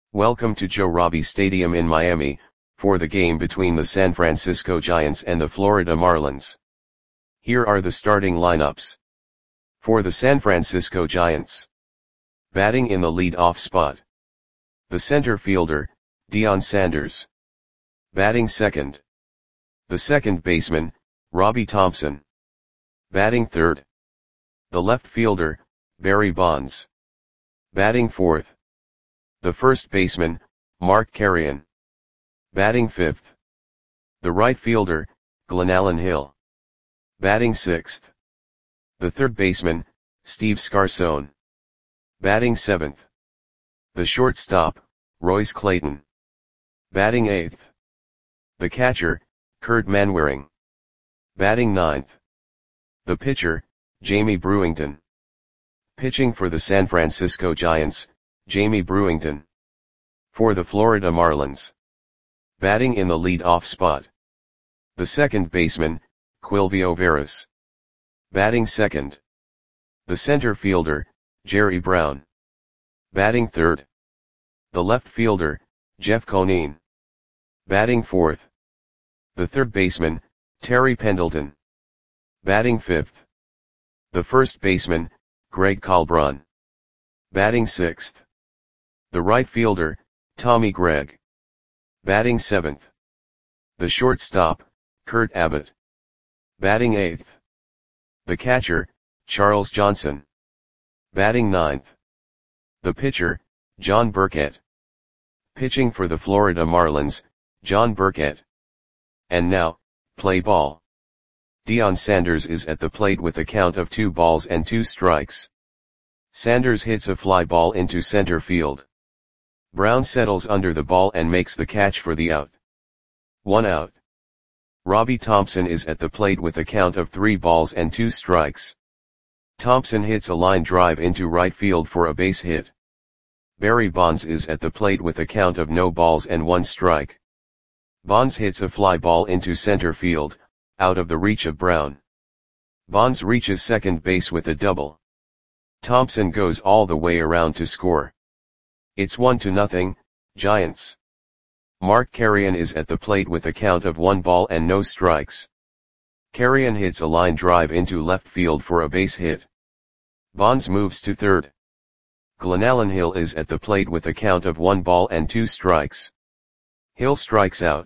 Welcome to Joe Robbie Stadium in Miami, for the game between the San Francisco Giants and the Florida Marlins. Here are the starting lineups. For the San Francisco Giants. Batting in the lead-off spot. The center fielder, Deion Sanders. Batting second. The second baseman, Robbie Thompson. Batting third. The left fielder, Barry Bonds. Batting fourth. The first baseman, Mark Carreon. Batting fifth. The right fielder, Glenallen Hill. Batting sixth. The third baseman, Steve Scarson. Batting seventh. The shortstop, Royce Clayton. Batting eighth. The catcher, Curt Manwaring. Batting ninth. The pitcher, Jamie Brewington. Pitching for the San Francisco Giants, Jamie Brewington. For the Florida Marlins. Batting in the lead-off spot. The second baseman, Quilvio Veras. Batting second. The center fielder, Jerry Brown. Batting third. The left fielder, Jeff Conine. Batting fourth. The third baseman, Terry Pendleton. Batting fifth. The first baseman, Greg Colbron. Batting sixth. The right fielder, Tommy Gregg. Batting seventh. The shortstop, Kurt Abbott. Batting eighth. The catcher, Charles Johnson. Batting ninth. The pitcher, John Burkett. Pitching for the Florida Marlins, John Burkett. And now, play ball. Deion Sanders is at the plate with a count of 2-2. Sanders hits a fly ball into center field. Brown settles under the ball and makes the catch for the out. 1 out. Robbie Thompson is at the plate with a count of 3-2. Thompson hits a line drive into right field for a base hit. Barry Bonds is at the plate with a count of 0-1. Bonds hits a fly ball into center field, out of the reach of Brown. Bonds reaches second base with a double. Thompson goes all the way around to score. It's 1-0, Giants. Mark Carreon is at the plate with a count of 1-0. Carreon hits a line drive into left field for a base hit. Bonds moves to third. Glenallen Hill is at the plate with a count of 1-2. Hill strikes out.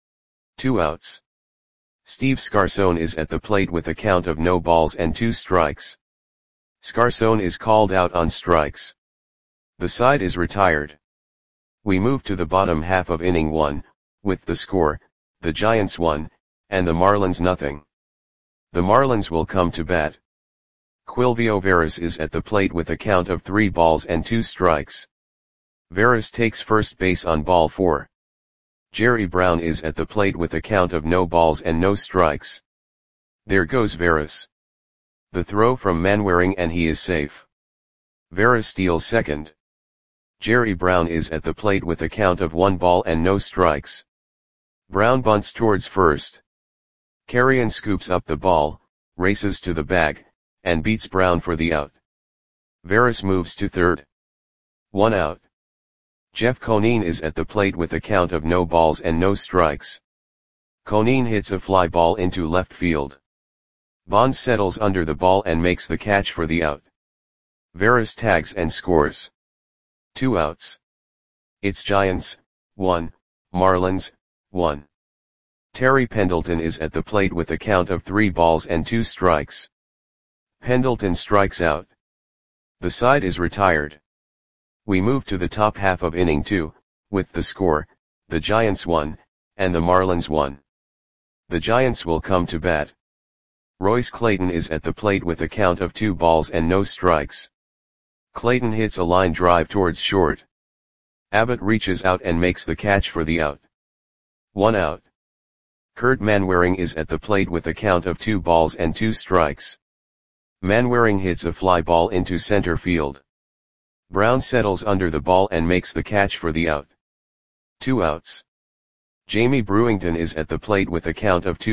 2 outs. Steve Scarson is at the plate with a count of 0-2. Scarson is called out on strikes. The side is retired. We move to the bottom half of inning 1, with the score, the Giants 1, and the Marlins 0. The Marlins will come to bat. Quilvio Veras is at the plate with a count of 3-2. Veras takes first base on ball 4. Jerry Brown is at the plate with a count of 0-0. There goes Veras. The throw from Manwaring and he is safe. Veras steals second. Jerry Brown is at the plate with a count of 1-0. Brown bunts towards first. Carreon scoops up the ball, races to the bag, and beats Brown for the out. Veras moves to third. 1 out. Jeff Conine is at the plate with a count of 0-0. Conine hits a fly ball into left field. Bonds settles under the ball and makes the catch for the out. Veras tags and scores. 2 outs. It's Giants, 1, Marlins, 1. Terry Pendleton is at the plate with a count of 3-2. Pendleton strikes out. The side is retired. We move to the top half of inning 2, with the score, the Giants 1, and the Marlins 1. The Giants will come to bat. Royce Clayton is at the plate with a count of 2-0. Clayton hits a line drive towards short. Abbott reaches out and makes the catch for the out. 1 out. Curt Manwaring is at the plate with a count of 2-2. Manwaring hits a fly ball into center field. Brown settles under the ball and makes the catch for the out. 2 outs. Jamie Brewington is at the plate with a count of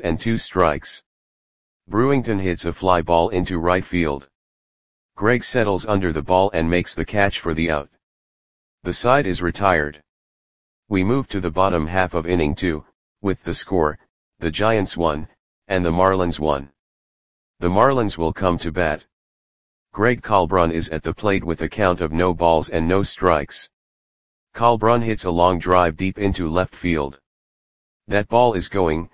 2-2. Brewington hits a fly ball into right field. Gregg settles under the ball and makes the catch for the out. The side is retired. We move to the bottom half of inning 2, with the score, the Giants 1, and the Marlins 1. The Marlins will come to bat. Greg Colbrun is at the plate with a count of no balls and no strikes. Colbrun hits a long drive deep into left field. That ball is gone.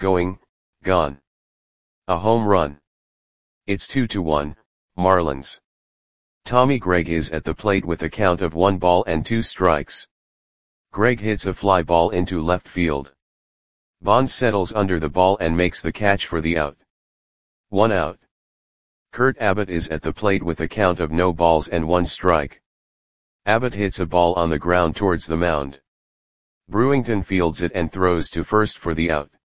A home run. It's 2-1, Marlins. Tommy Gregg is at the plate with a count of 1 ball and 2 strikes. Gregg hits a fly ball into left field. Bonds settles under the ball and makes the catch for the out. 1 out. Kurt Abbott is at the plate with a count of no balls and 1 strike. Abbott hits a ball on the ground towards the mound. Brewington fields it and throws to first for the out.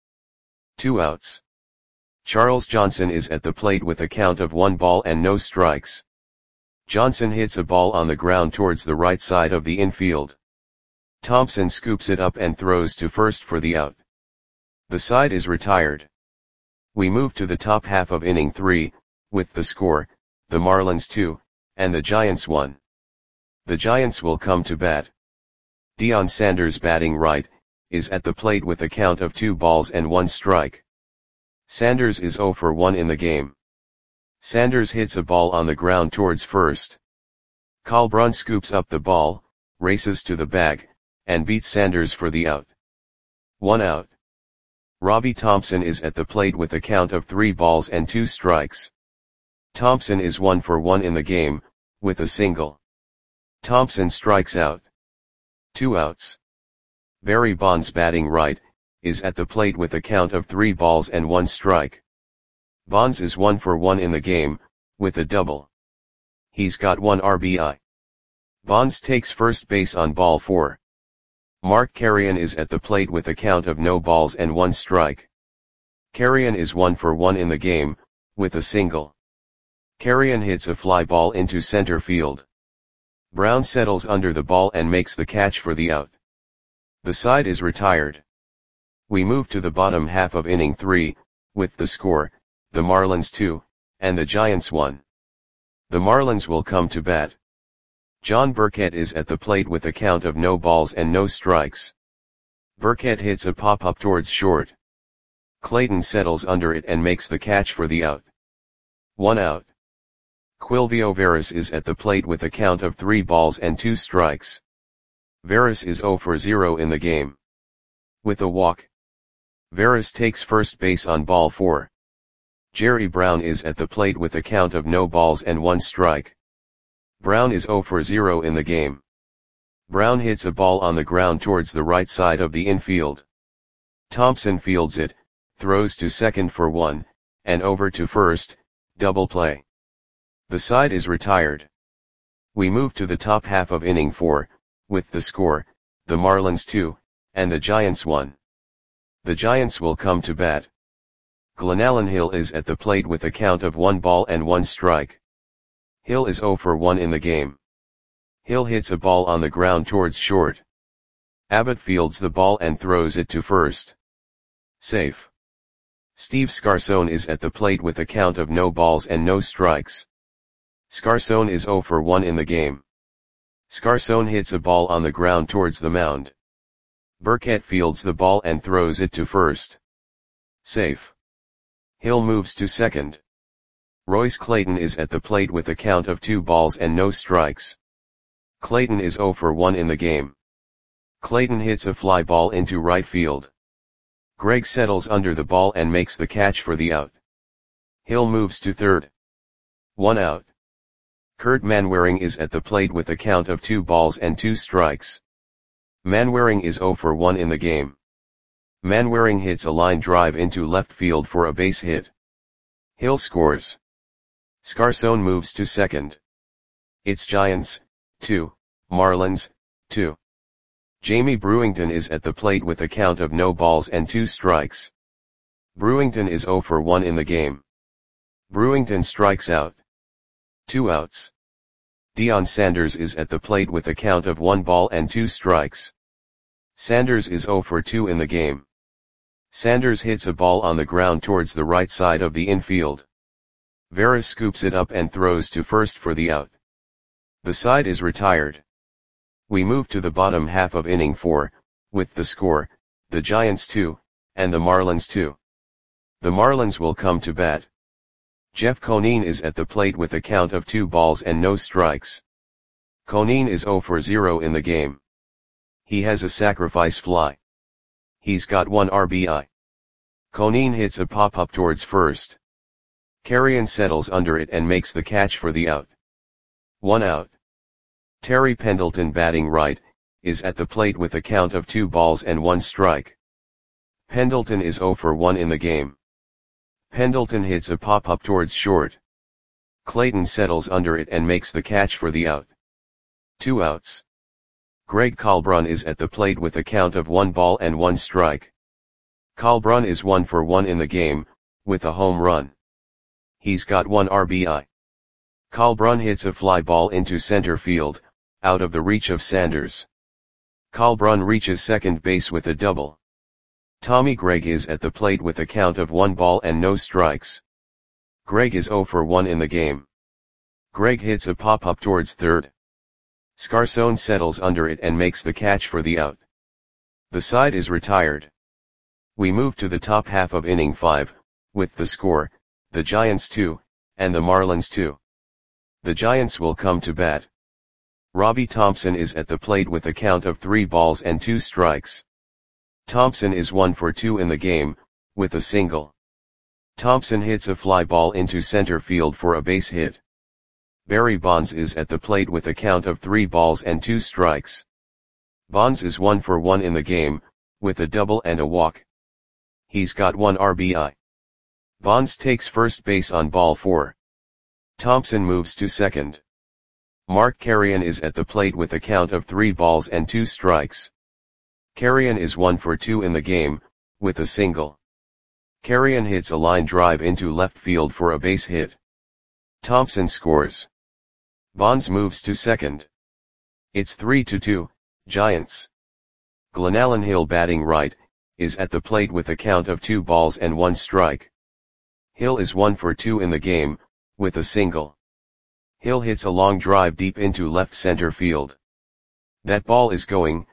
2 outs. Charles Johnson is at the plate with a count of 1 ball and no strikes. Johnson hits a ball on the ground towards the right side of the infield. Thompson scoops it up and throws to first for the out. The side is retired. We move to the top half of inning 3, with the score, the Marlins 2, and the Giants 1. The Giants will come to bat. Deion Sanders, batting right, is at the plate with a count of 2 balls and 1 strike. Sanders is 0 for 1 in the game. Sanders hits a ball on the ground towards first. Colbrun scoops up the ball, races to the bag, and beats Sanders for the out. 1 out. Robbie Thompson is at the plate with a count of 3 balls and 2 strikes. Thompson is 1 for 1 in the game, with a single. Thompson strikes out. 2 outs. Barry Bonds, batting right, is at the plate with a count of 3 balls and 1 strike. Bonds is 1 for 1 in the game, with a double. He's got 1 RBI. Bonds takes first base on ball 4. Mark Carrion is at the plate with a count of no balls and 1 strike. Carrion is 1 for 1 in the game, with a single. Carrion hits a fly ball into center field. Brown settles under the ball and makes the catch for the out. The side is retired. We move to the bottom half of inning 3, with the score, the Marlins 2, and the Giants 1. The Marlins will come to bat. John Burkett is at the plate with a count of no balls and no strikes. Burkett hits a pop-up towards short. Clayton settles under it and makes the catch for the out. 1 out. Quilvio Veras is at the plate with a count of 3 balls and 2 strikes. Veras is 0 for 0 in the game. With a walk. Veras takes first base on ball 4. Jerry Brown is at the plate with a count of no balls and 1 strike. Brown is 0 for 0 in the game. Brown hits a ball on the ground towards the right side of the infield. Thompson fields it, throws to second for 1, and over to first, double play. The side is retired. We move to the top half of inning 4, with the score, the Marlins 2, and the Giants 1. The Giants will come to bat. Glenallen Hill is at the plate with a count of 1 ball and 1 strike. Hill is 0 for 1 in the game. Hill hits a ball on the ground towards short. Abbott fields the ball and throws it to first. Safe. Steve Scarson is at the plate with a count of no balls and no strikes. Scarson is 0 for 1 in the game. Scarson hits a ball on the ground towards the mound. Burkett fields the ball and throws it to first. Safe. Hill moves to second. Royce Clayton is at the plate with a count of 2 balls and no strikes. Clayton is 0 for 1 in the game. Clayton hits a fly ball into right field. Gregg settles under the ball and makes the catch for the out. Hill moves to third. 1 out. Kurt Manwaring is at the plate with a count of 2 balls and 2 strikes. Manwaring is 0 for 1 in the game. Manwaring hits a line drive into left field for a base hit. Hill scores. Scarson moves to second. It's Giants, 2, Marlins, 2. Jamie Brewington is at the plate with a count of no balls and 2 strikes. Brewington is 0 for 1 in the game. Brewington strikes out. 2 outs. Deion Sanders is at the plate with a count of 1 ball and 2 strikes. Sanders is 0 for 2 in the game. Sanders hits a ball on the ground towards the right side of the infield. Veras scoops it up and throws to first for the out. The side is retired. We move to the bottom half of inning 4, with the score, the Giants 2, and the Marlins 2. The Marlins will come to bat. Jeff Conine is at the plate with a count of 2 balls and no strikes. Conine is 0 for 0 in the game. He has a sacrifice fly. He's got 1 RBI. Conine hits a pop-up towards first. Carrion settles under it and makes the catch for the out. 1 out. Terry Pendleton, batting right, is at the plate with a count of 2 balls and 1 strike. Pendleton is 0 for 1 in the game. Pendleton hits a pop-up towards short. Clayton settles under it and makes the catch for the out. 2 outs. Greg Kalbrun is at the plate with a count of 1 ball and 1 strike. Kalbrun is 1 for 1 in the game, with a home run. He's got 1 RBI. Kalbrun hits a fly ball into center field, out of the reach of Sanders. Kalbrun reaches second base with a double. Tommy Gregg is at the plate with a count of 1 ball and no strikes. Gregg is 0 for 1 in the game. Gregg hits a pop-up towards third. Scarson settles under it and makes the catch for the out. The side is retired. We move to the top half of inning 5, with the score, the Giants 2, and the Marlins 2. The Giants will come to bat. Robbie Thompson is at the plate with a count of 3 balls and 2 strikes. Thompson is 1 for 2 in the game, with a single. Thompson hits a fly ball into center field for a base hit. Barry Bonds is at the plate with a count of 3 balls and 2 strikes. Bonds is 1 for 1 in the game, with a double and a walk. He's got 1 RBI. Bonds takes first base on ball 4. Thompson moves to second. Mark Carrion is at the plate with a count of 3 balls and 2 strikes. Carrion is 1 for 2 in the game, with a single. Carrion hits a line drive into left field for a base hit. Thompson scores. Bonds moves to second. It's 3-2, Giants. Glenallen Hill, batting right, is at the plate with a count of 2 balls and 1 strike. Hill is 1 for 2 in the game, with a single. Hill hits a long drive deep into left center field. That ball is going,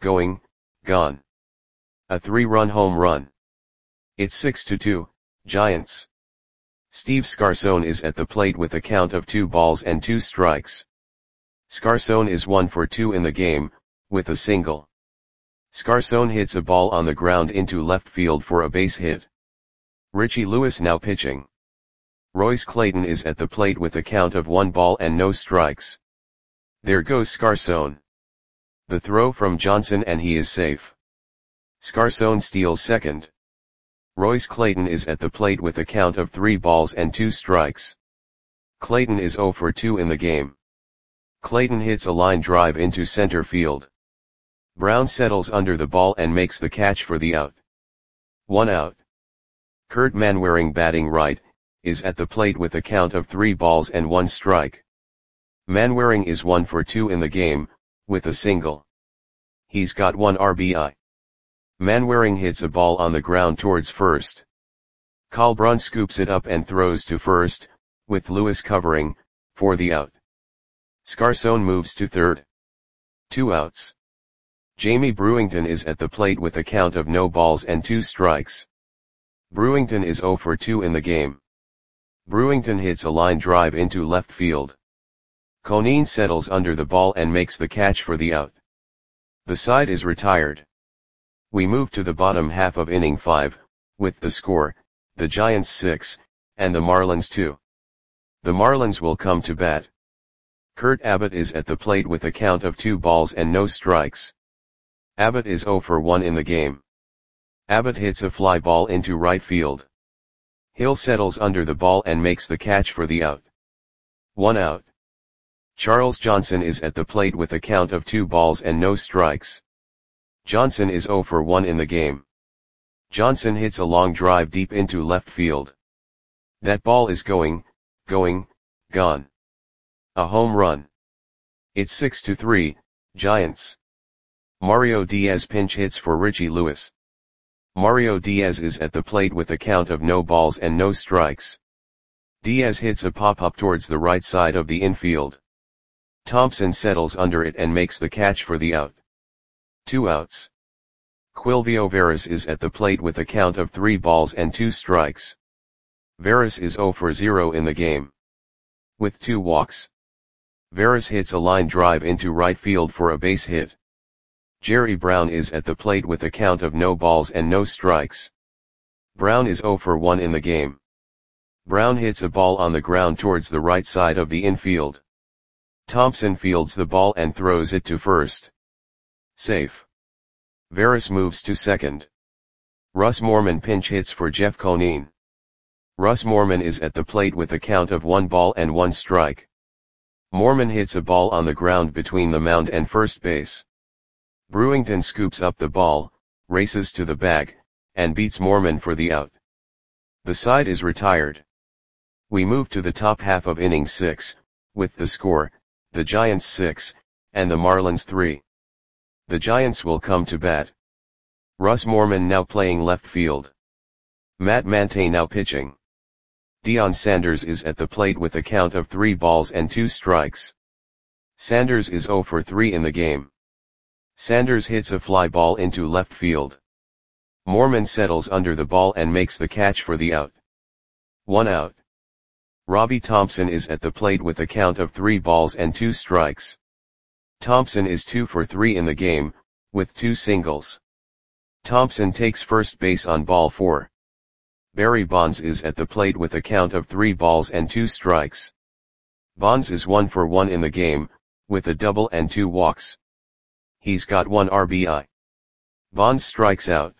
gone. A 3-run home run. It's 6-2, Giants. Steve Scarson is at the plate with a count of 2 balls and 2 strikes. Scarson is 1 for 2 in the game, with a single. Scarson hits a ball on the ground into left field for a base hit. Richie Lewis now pitching. Royce Clayton is at the plate with a count of 1 ball and no strikes. There goes Scarson. The throw from Johnson and he is safe. Scarson steals second. Royce Clayton is at the plate with a count of 3 balls and 2 strikes. Clayton is 0 for 2 in the game. Clayton hits a line drive into center field. Brown settles under the ball and makes the catch for the out. 1 out. Kurt Manwaring, batting right, is at the plate with a count of 3 balls and 1 strike. Manwaring is 1 for 2 in the game, with a single. He's got 1 RBI. Manwaring hits a ball on the ground towards first. Kalbrun scoops it up and throws to first, with Lewis covering, for the out. Scarson moves to third. 2 outs. Jamie Brewington is at the plate with a count of no balls and 2 strikes. Brewington is 0 for 2 in the game. Brewington hits a line drive into left field. Conine settles under the ball and makes the catch for the out. The side is retired. We move to the bottom half of inning 5, with the score, the Giants 6, and the Marlins 2. The Marlins will come to bat. Kurt Abbott is at the plate with a count of 2 balls and no strikes. Abbott is 0 for 1 in the game. Abbott hits a fly ball into right field. Hill settles under the ball and makes the catch for the out. 1 out. Charles Johnson is at the plate with a count of 2 balls and no strikes. Johnson is 0 for 1 in the game. Johnson hits a long drive deep into left field. That ball is going, gone. A home run. It's 6-3, Giants. Mario Diaz pinch hits for Richie Lewis. Mario Diaz is at the plate with a count of no balls and no strikes. Diaz hits a pop-up towards the right side of the infield. Thompson settles under it and makes the catch for the out. 2 outs. Quilvio Veras is at the plate with a count of 3 balls and 2 strikes. Veras is 0 for 0 in the game. With 2 walks. Veras hits a line drive into right field for a base hit. Jerry Brown is at the plate with a count of no balls and no strikes. Brown is 0 for 1 in the game. Brown hits a ball on the ground towards the right side of the infield. Thompson fields the ball and throws it to first. Safe. Veras moves to second. Russ Morman pinch hits for Jeff Conine. Russ Morman is at the plate with a count of 1 ball and 1 strike. Morman hits a ball on the ground between the mound and first base. Brewington scoops up the ball, races to the bag, and beats Morman for the out. The side is retired. We move to the top half of inning 6, with the score, the Giants 6, and the Marlins 3. The Giants will come to bat. Russ Morman now playing left field. Matt Mante now pitching. Deion Sanders is at the plate with a count of 3 balls and 2 strikes. Sanders is 0 for 3 in the game. Sanders hits a fly ball into left field. Morman settles under the ball and makes the catch for the out. 1 out. Robbie Thompson is at the plate with a count of 3 balls and 2 strikes. Thompson is 2 for 3 in the game, with 2 singles. Thompson takes first base on ball 4. Barry Bonds is at the plate with a count of 3 balls and 2 strikes. Bonds is 1 for 1 in the game, with a double and 2 walks. He's got 1 RBI. Bonds strikes out.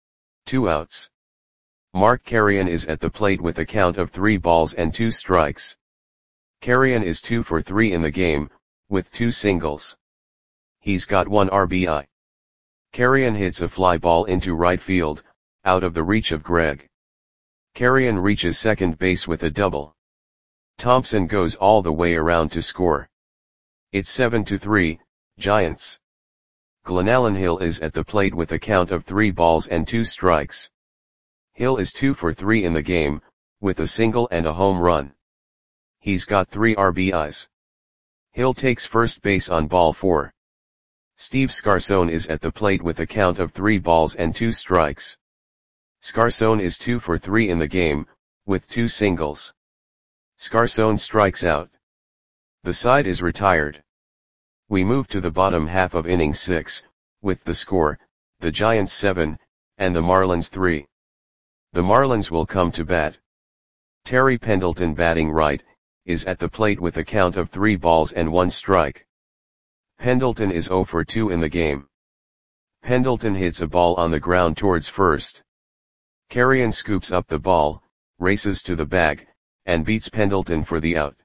2 outs. Mark Carrion is at the plate with a count of 3 balls and 2 strikes. Carrion is 2 for 3 in the game, with 2 singles. He's got 1 RBI. Carrion hits a fly ball into right field, out of the reach of Greg. Carrion reaches second base with a double. Thompson goes all the way around to score. It's 7-3, Giants. Glenallen Hill is at the plate with a count of 3 balls and 2 strikes. Hill is 2 for 3 in the game, with a single and a home run. He's got 3 RBIs. Hill takes first base on ball 4. Steve Scarson is at the plate with a count of 3 balls and 2 strikes. Scarson is 2 for 3 in the game, with 2 singles. Scarson strikes out. The side is retired. We move to the bottom half of inning 6, with the score, the Giants 7, and the Marlins 3. The Marlins will come to bat. Terry Pendleton batting right, is at the plate with a count of 3 balls and 1 strike. Pendleton is 0 for 2 in the game. Pendleton hits a ball on the ground towards first. Carrion scoops up the ball, races to the bag, and beats Pendleton for the out.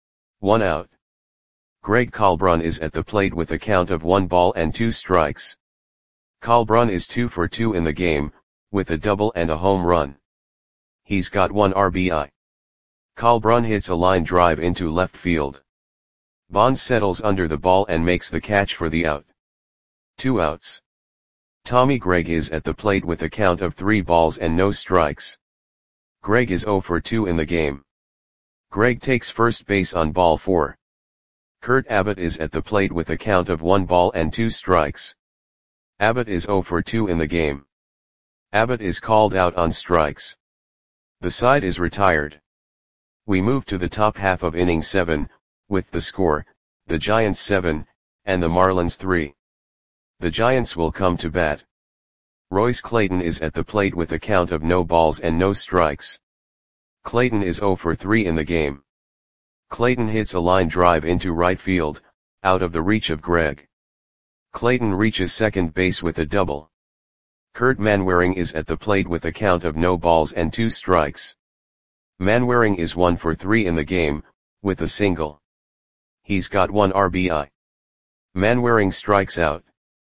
1 out. Greg Colbrun is at the plate with a count of 1 ball and 2 strikes. Colbrun is 2 for 2 in the game, with a double and a home run. He's got 1 RBI. Colbrun hits a line drive into left field. Bonds settles under the ball and makes the catch for the out. 2 outs. Tommy Gregg is at the plate with a count of 3 balls and no strikes. Gregg is 0 for 2 in the game. Gregg takes first base on ball 4. Kurt Abbott is at the plate with a count of 1 ball and 2 strikes. Abbott is 0 for 2 in the game. Abbott is called out on strikes. The side is retired. We move to the top half of inning 7, with the score, the Giants 7, and the Marlins 3. The Giants will come to bat. Royce Clayton is at the plate with a count of no balls and no strikes. Clayton is 0 for 3 in the game. Clayton hits a line drive into right field, out of the reach of Greg. Clayton reaches second base with a double. Kurt Manwaring is at the plate with a count of no balls and 2 strikes. Manwaring is 1 for 3 in the game, with a single. He's got 1 RBI. Manwaring strikes out.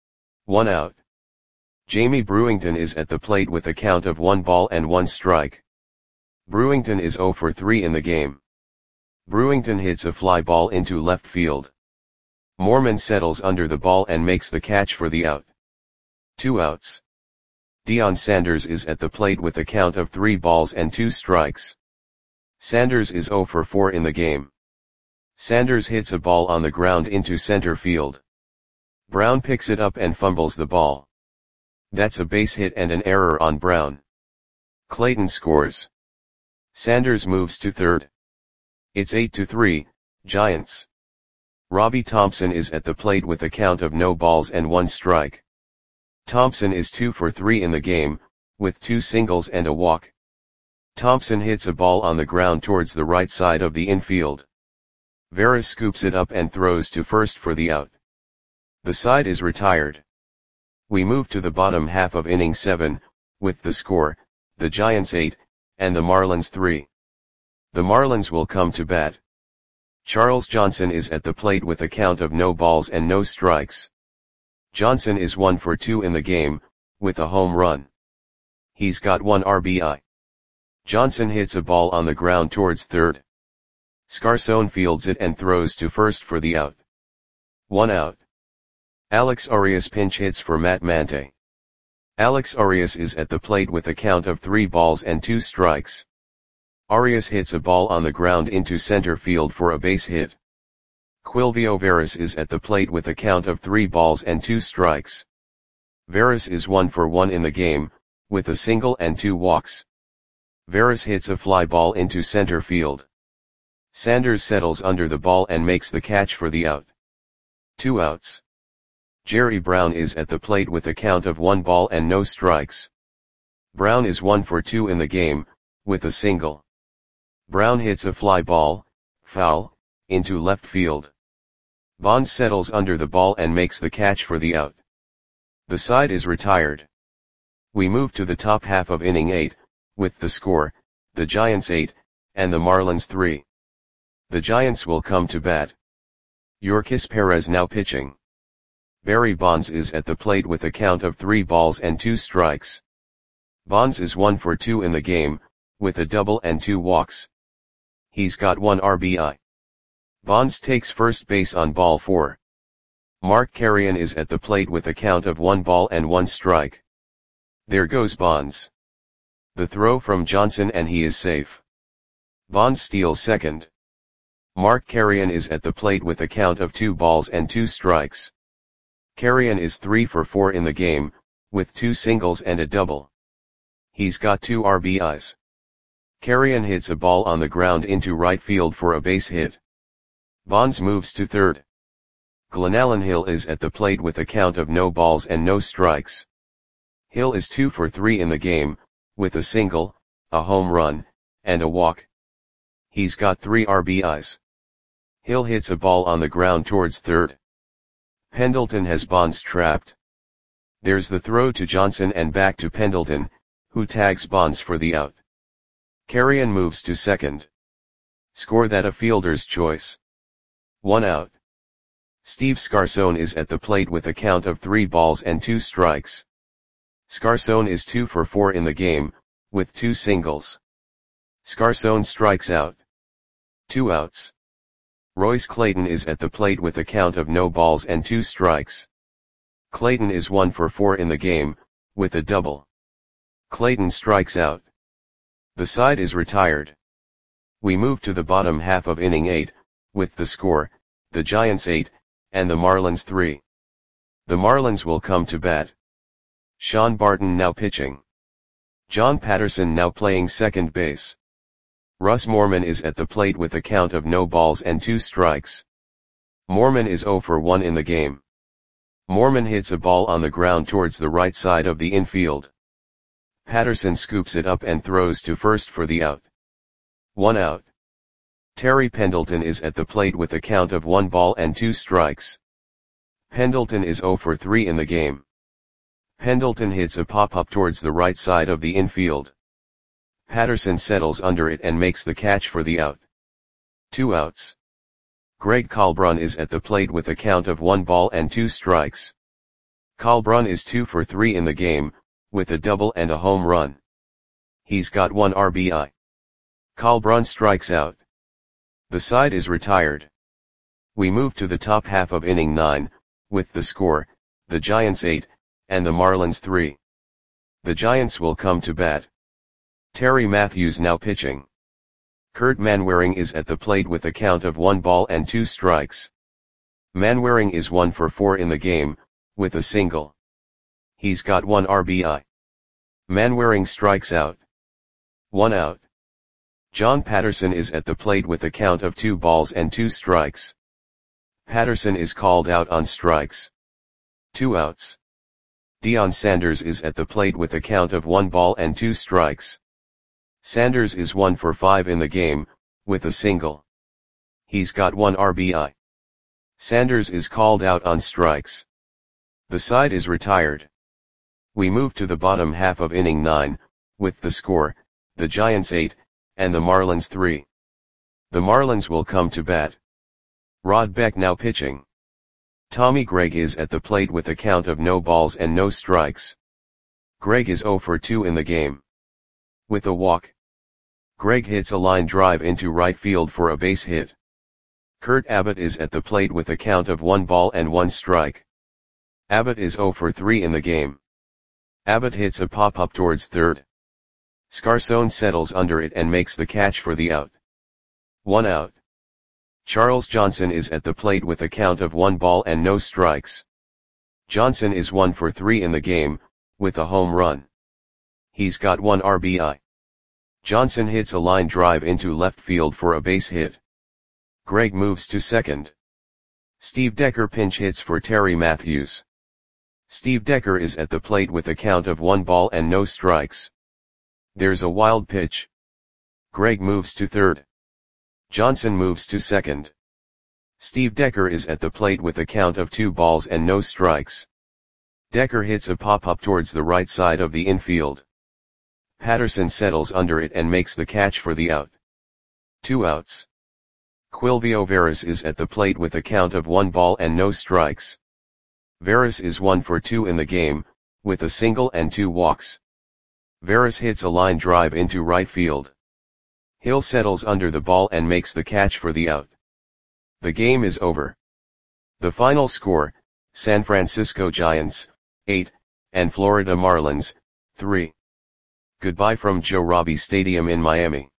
1 out. Jamie Brewington is at the plate with a count of 1 ball and 1 strike. Brewington is 0 for 3 in the game. Brewington hits a fly ball into left field. Morman settles under the ball and makes the catch for the out. 2 outs. Deion Sanders is at the plate with a count of 3 balls and 2 strikes. Sanders is 0 for 4 in the game. Sanders hits a ball on the ground into center field. Brown picks it up and fumbles the ball. That's a base hit and an error on Brown. Clayton scores. Sanders moves to third. It's 8-3, Giants. Robbie Thompson is at the plate with a count of no balls and 1 strike. Thompson is 2 for 3 in the game, with 2 singles and a walk. Thompson hits a ball on the ground towards the right side of the infield. Veras scoops it up and throws to first for the out. The side is retired. We move to the bottom half of inning 7, with the score, the Giants 8, and the Marlins 3. The Marlins will come to bat. Charles Johnson is at the plate with a count of no balls and no strikes. Johnson is 1 for 2 in the game, with a home run. He's got 1 RBI. Johnson hits a ball on the ground towards third. Scarson fields it and throws to first for the out. 1 out. Alex Arias pinch hits for Matt Mante. Alex Arias is at the plate with a count of 3 balls and 2 strikes. Arias hits a ball on the ground into center field for a base hit. Quilvio Veras is at the plate with a count of 3 balls and 2 strikes. Veras is 1 for 1 in the game, with a single and 2 walks. Veras hits a fly ball into center field. Sanders settles under the ball and makes the catch for the out. 2 outs. Jerry Brown is at the plate with a count of 1 ball and no strikes. Brown is 1 for 2 in the game, with a single. Brown hits a fly ball, foul, into left field. Bonds settles under the ball and makes the catch for the out. The side is retired. We move to the top half of inning 8, with the score, the Giants 8, and the Marlins 3. The Giants will come to bat. Yorkis Perez now pitching. Barry Bonds is at the plate with a count of 3 balls and 2 strikes. Bonds is 1 for 2 in the game, with a double and 2 walks. He's got 1 RBI. Bonds takes first base on ball 4. Mark Carrion is at the plate with a count of 1 ball and 1 strike. There goes Bonds. The throw from Johnson and he is safe. Bonds steals second. Mark Carrion is at the plate with a count of 2 balls and 2 strikes. Carrion is 3 for 4 in the game, with 2 singles and a double. He's got 2 RBIs. Carrion hits a ball on the ground into right field for a base hit. Bonds moves to third. Glenallen Hill is at the plate with a count of no balls and no strikes. Hill is 2 for 3 in the game, with a single, a home run, and a walk. He's got 3 RBIs. Hill hits a ball on the ground towards third. Pendleton has Bonds trapped. There's the throw to Johnson and back to Pendleton, who tags Bonds for the out. Carrion moves to second. Score that a fielder's choice. 1 out. Steve Scarson is at the plate with a count of 3 balls and 2 strikes. Scarson is 2 for 4 in the game, with 2 singles. Scarson strikes out. 2 outs. Royce Clayton is at the plate with a count of no balls and 2 strikes. Clayton is 1 for 4 in the game, with a double. Clayton strikes out. The side is retired. We move to the bottom half of inning 8, with the score, the Giants 8, and the Marlins 3. The Marlins will come to bat. Sean Barton now pitching. John Patterson now playing second base. Russ Moorman is at the plate with a count of no balls and 2 strikes. Moorman is 0 for 1 in the game. Moorman hits a ball on the ground towards the right side of the infield. Patterson scoops it up and throws to first for the out. 1 out. Terry Pendleton is at the plate with a count of 1 ball and 2 strikes. Pendleton is 0 for 3 in the game. Pendleton hits a pop-up towards the right side of the infield. Patterson settles under it and makes the catch for the out. 2 outs. Greg Colbrun is at the plate with a count of 1 ball and 2 strikes. Colbrun is 2 for 3 in the game, with a double and a home run. He's got 1 RBI. Colbrun strikes out. The side is retired. We move to the top half of inning 9, with the score, the Giants 8, and the Marlins 3. The Giants will come to bat. Terry Matthews now pitching. Kurt Manwaring is at the plate with a count of 1 ball and 2 strikes. Manwaring is 1 for 4 in the game, with a single. He's got 1 RBI. Manwaring strikes out. 1 out. John Patterson is at the plate with a count of 2 balls and 2 strikes. Patterson is called out on strikes. 2 outs. Deion Sanders is at the plate with a count of 1 ball and 2 strikes. Sanders is 1 for 5 in the game, with a single. He's got 1 RBI. Sanders is called out on strikes. The side is retired. We move to the bottom half of inning 9, with the score, the Giants 8, and the Marlins 3. The Marlins will come to bat. Rod Beck now pitching. Tommy Gregg is at the plate with a count of no balls and no strikes. Gregg is 0 for 2 in the game. With a walk. Gregg hits a line drive into right field for a base hit. Kurt Abbott is at the plate with a count of 1 ball and 1 strike. Abbott is 0 for 3 in the game. Abbott hits a pop-up towards third. Scarcone settles under it and makes the catch for the out. 1 out. Charles Johnson is at the plate with a count of 1 ball and no strikes. Johnson is 1 for 3 in the game, with a home run. He's got 1 RBI. Johnson hits a line drive into left field for a base hit. Gregg moves to second. Steve Decker pinch hits for Terry Matthews. Steve Decker is at the plate with a count of 1 ball and no strikes. There's a wild pitch. Gregg moves to third. Johnson moves to second. Steve Decker is at the plate with a count of 2 balls and no strikes. Decker hits a pop-up towards the right side of the infield. Patterson settles under it and makes the catch for the out. 2 outs. Quilvio Veras is at the plate with a count of 1 ball and no strikes. Veras is 1 for 2 in the game, with a single and 2 walks. Veras hits a line drive into right field. Hill settles under the ball and makes the catch for the out. The game is over. The final score, San Francisco Giants, 8, and Florida Marlins, 3. Goodbye from Joe Robbie Stadium in Miami.